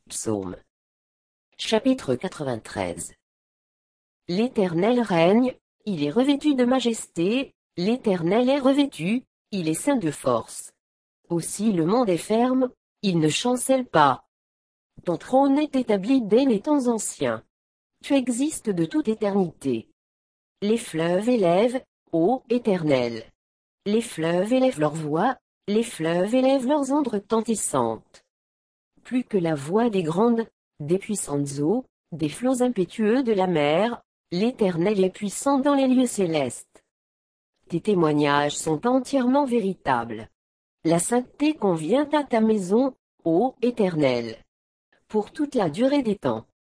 Psaume. Chapitre 93. L'Éternel règne, il est revêtu de majesté, l'Éternel est revêtu, il est ceint de force. Aussi le monde est ferme, il ne chancelle pas. Ton trône est établi dès les temps anciens. Tu existes de toute éternité. Les fleuves élèvent, ô Éternel. Les fleuves élèvent leur voix, les fleuves élèvent leurs ondes retentissantes. Plus que la voix des puissantes eaux, des flots impétueux de la mer, l'Éternel est puissant dans les lieux célestes. Tes témoignages sont entièrement véritables. La sainteté convient à ta maison, ô Éternel, pour toute la durée des temps.